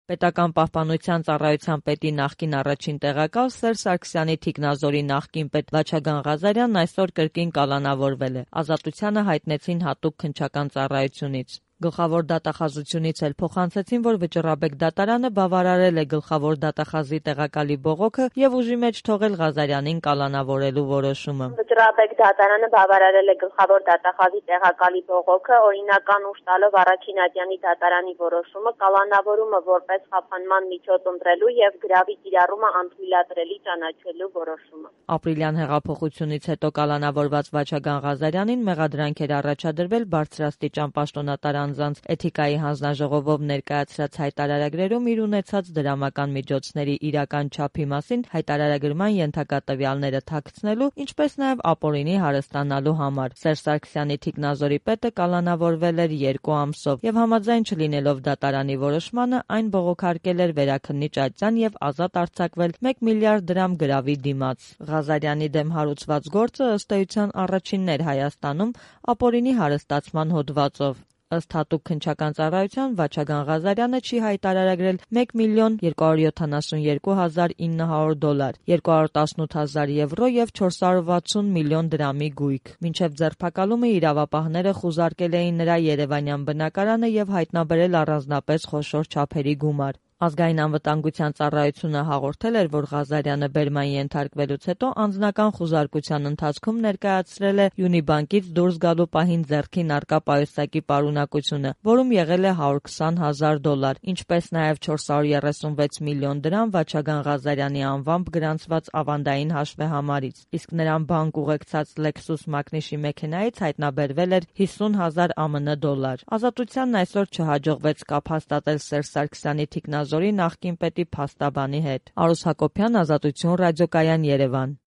Պետական պահպանության ծառայության պետի նախկին առաջին տեղակալ Սերժ Սարգսյանի թիկնազորի նախկին պետ Վաչագան Ղազարյանն այսօր կրկին կալանավորվել է։ Ազատությանը հայտնեցին հատուկ քննչական ծառայությունից։ Գլխավոր դատախազությունից էլ փոխանցեցին, որ Վճռաբեկ դատարանը բավարարել է գլխավոր դատախազի տեղակալի բողոքը եւ ուժի մեջ թողել Ղազարյանին կալանավորելու որոշումը։ Վճռաբեկ դատարանը բավարարել է գլխավոր դատախազի տեղակալի բողոքը, օրինական ուժ տալով առաջին ատյանի դատարանի որոշումը, կալանավորումը որպես խափանման միջոց ընտրելու եւ գրավի կիրառումը անթույլատրելի ճանաչելու որոշումը։ Ապրիլյան հեղափոխությունից հետո կալանավորված Վաչագան Ղազարյանին մեղադրանք էր առաջադրվել բարձրաստիճան պաշտոնատար անձանց էթիկայի հանձնաժողովով ներկայացրած հայտարարագրերում իր ունեցած դրամական միջոցների իրական չափի մասին հայտարարագրման ենթակա տվյալները թաքցնելու, ինչպես նաև ապօրինի հարստանալու համար։ Սերժ Սարգսյանի թիկնազորի պետը կալանավորվել էր 2 ամսով եւ համաձայն չլինելով դատարանի որոշմանը, այն բողոքարկել էր վերաքննիչ ատյան եւ ազատ արձակվել 1 միլիարդ դրամ գրավի դիմաց։ Ղազարյանի դեմ հարուցված գործը ըստ էության առաջինն էր Հայաստանում ապօրինի հարստացման հոդվածով։ Ըստ հատուկ քննչական ծառայության Վաչագան Ղազարյանը չի հայտարարագրել 1 միլիոն 272 հազար 900 դոլար, 218 հազար եվրո եւ 460 միլիոն դրամի գույք։ Մինչև ձերբակալումը իրավապահները խուզարկել էին նրա երևանյան բնակարանը եւ հայտնաբերել առանձնապես խոշոր չափերի գումար։ Ազգային անվտանգության ծառայությունը հաղորդել էր, որ Ղազարյանը բերման ենթարկվելուց հետո անձնական խուզարկության ընթացքում ներկայացրել է Յունիբանկից դուրս գալու պահին ձեռքին առկա պայուսակի պարունակությունը, որում եղել է 120 հազար դոլար, ինչպես նաև 436 միլիոն դրամ Վաչագան Ղազարյանի անվամբ գրանցված ավանդային հաշվեհամարից, իսկ նրան բանկ ուղեկցած Lexus մակնիշի մեքենայից հայտնաբերվել էր 50 հազար ԱՄՆ դոլար։ Ազատությանն այսօր չհաջողվեց կապ հաստատել Սերժ Սարգսյանի թիկնազորի նախկին պետի փաստաբանի հետ։ Արուս Հակոբյան, Ազատություն ռադիոկայան, Երևան։